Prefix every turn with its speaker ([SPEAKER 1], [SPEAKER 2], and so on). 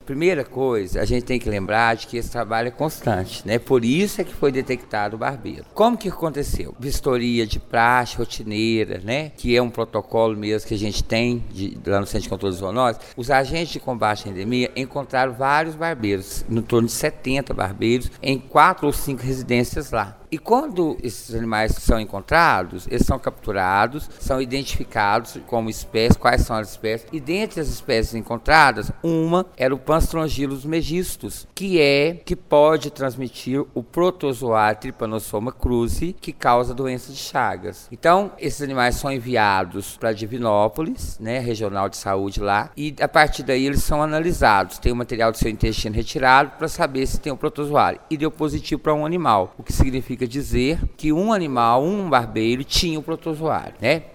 [SPEAKER 1] Primeira coisa, a gente tem que lembrar de que esse trabalho é constante, né? Por isso é que foi detectado o barbeiro. Como que aconteceu? Vistoria de praxe rotineira, né? Que é um protocolo mesmo que a gente tem lá no Centro de Controle de Zoonoses. Os agentes de combate à endemia encontraram vários barbeiros, no torno de 70 barbeiros, em 4 ou 5 residências lá. E quando esses animais são encontrados, eles são capturados, são identificados como espécies, quais são as espécies. E dentre as espécies encontradas, uma era o Panstrongylos megistus, que pode transmitir o protozoário Trypanosoma cruzi, que causa doença de Chagas. Então, esses animais são enviados para Divinópolis, né, regional de saúde lá, e a partir daí eles são analisados. Tem o material do seu intestino retirado para saber se tem o protozoário. E deu positivo para um animal, o que significa dizer que um animal, um barbeiro, tinha o protozoário, né?